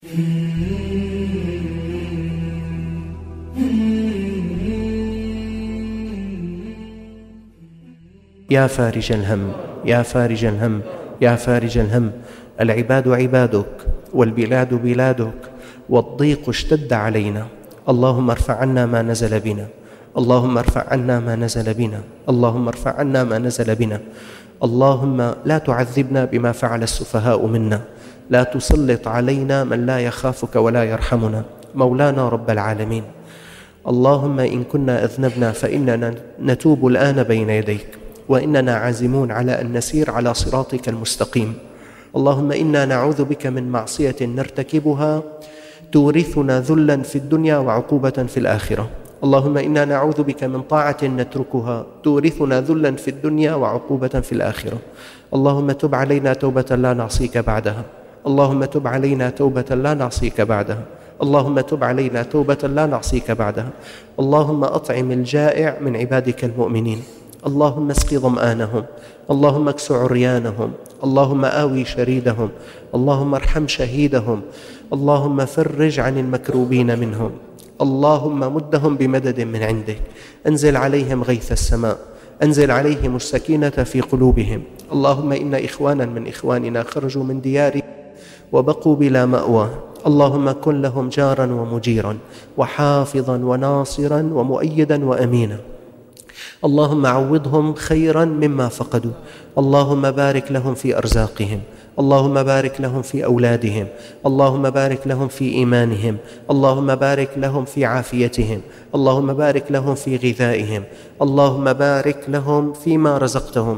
يا فارج الهم، يا فارج الهم، يا فارج الهم، العباد عبادك والبلاد بلادك والضيق اشتد علينا. اللهم ارفع عنا ما نزل بنا، اللهم ارفع عنا ما نزل بنا، اللهم ارفع عنا ما نزل بنا. اللهم لا تعذبنا بما فعل السفهاء منا، لا تسلط علينا من لا يخافك ولا يرحمنا. مولانا رب العالمين، اللهم إن كنا أذنبنا فإننا نتوب الآن بين يديك، وإننا عازمون على أن نسير على صراطك المستقيم. اللهم إنا نعوذ بك من معصية نرتكبها تورثنا ذلا في الدنيا وعقوبة في الآخرة. اللهم إنا نعوذ بك من طاعة نتركها تورثنا ذلا في الدنيا وعقوبة في الآخرة. اللهم تب علينا توبة لا نعصيك بعدها، اللهم تب علينا توبة لا نعصيك بعدها، اللهم تب علينا توبة لا نعصيك بعدها. اللهم أطعم الجائع من عبادك المؤمنين، اللهم اسق ظمآنهم، اللهم اكس عريانهم، اللهم آوي شريدهم، اللهم ارحم شهيدهم، اللهم فرج عن المكروبين منهم، اللهم مدهم بمدد من عندك، أنزل عليهم غيث السماء، أنزل عليهم السكينة في قلوبهم. اللهم إن إخوانا من إخواننا خرجوا من ديارهم وبقوا بلا مأوى، اللهم كن لهم جارا ومجيرا وحافظا وناصرا ومؤيدا وأمينا. اللهم عوضهم خيرا مما فقدوا، اللهم بارك لهم في أرزاقهم، اللهم بارك لهم في أولادهم، اللهم بارك لهم في إيمانهم، اللهم بارك لهم في عافيتهم، اللهم بارك لهم في غذائهم، اللهم بارك لهم فيما رزقتهم،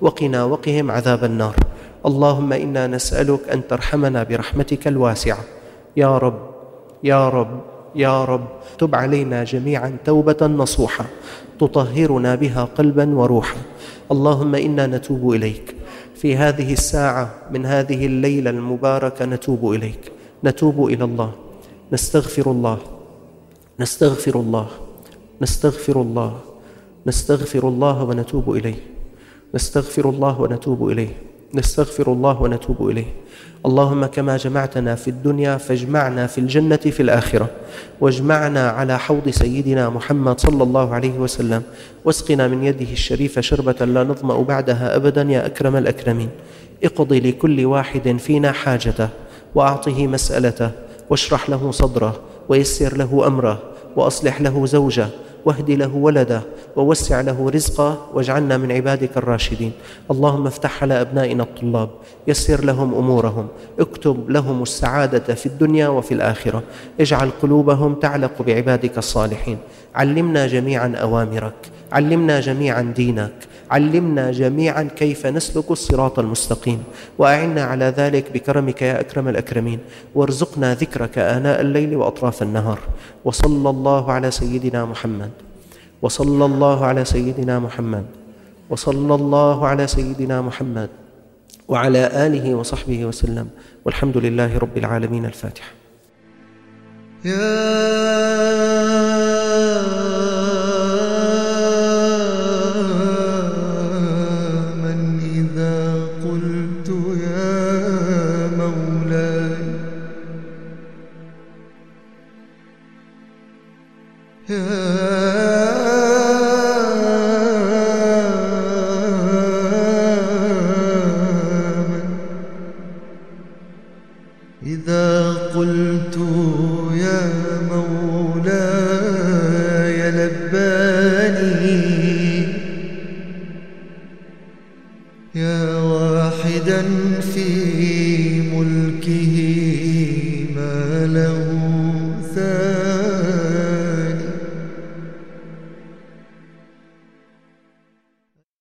وقهم عذاب النار. اللهم إنا نسألك أن ترحمنا برحمتك الواسعة. يا رب يا رب يا رب، تب علينا جميعا توبة نصوحة تطهرنا بها قلبا وروحا. اللهم إنا نتوب إليك في هذه الساعة من هذه الليلة المباركة، نتوب إليك، نتوب إلى الله، نستغفر الله، نستغفر الله، نستغفر الله، نستغفر الله ونتوب إليه، نستغفر الله ونتوب إليه، نستغفر الله ونتوب إليه. اللهم كما جمعتنا في الدنيا فاجمعنا في الجنة في الآخرة، واجمعنا على حوض سيدنا محمد صلى الله عليه وسلم، واسقنا من يده الشريفة شربة لا نظمأ بعدها أبدا يا أكرم الأكرمين. اقضي لكل واحد فينا حاجته، وأعطه مسألته، واشرح له صدره، ويسر له أمره، وأصلح له زوجه، واهد له ولده، ووسع له رزقه، واجعلنا من عبادك الراشدين. اللهم افتح على أبنائنا الطلاب، يسر لهم أمورهم، اكتب لهم السعادة في الدنيا وفي الآخرة، اجعل قلوبهم تعلق بعبادك الصالحين. علمنا جميعا أوامرك، علمنا جميعا دينك، علمنا جميعا كيف نسلك الصراط المستقيم، وأعنا على ذلك بكرمك يا أكرم الأكرمين، وارزقنا ذكرك آناء الليل وأطراف النهار. وصلى الله على سيدنا محمد، وصلى الله على سيدنا محمد، وصلى الله على سيدنا محمد وعلى آله وصحبه وسلم، والحمد لله رب العالمين. الفاتحة. إذا قلت يا مولاي لباني، يا واحدا في